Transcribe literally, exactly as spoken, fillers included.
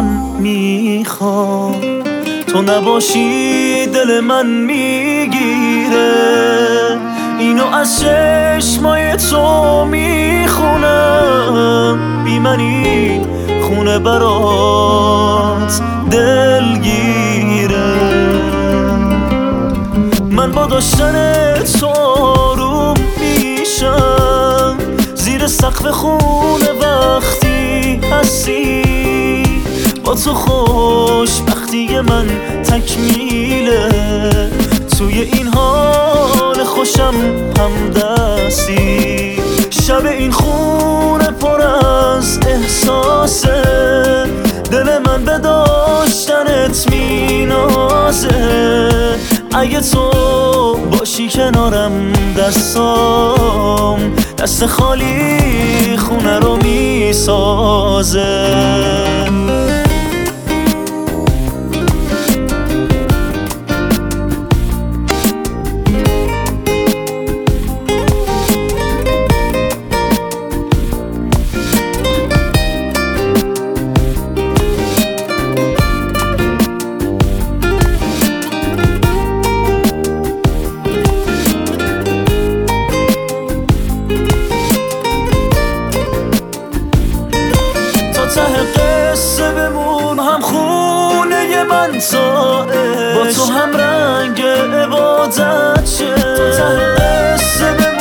الان میخوام، تو نباشی دل من میگیره، اینو از چشمای تو میخونم، بی منی خونه برات دلگیره. من با داشتن تو آروم میشم، زیر سقف خونه وقتی هستی، با تو خوشبختی من تکمیله، توی این حال خوشم همدستی. شب این خونه پر از احساسه، دل من به داشتنت مینازه، اگه تو باشی کنارم دستام دست خالی خونه رو میسازه. ته قصه بمون هم خونه من تاه، با تو هم رنگ عبادت شه. ته قصه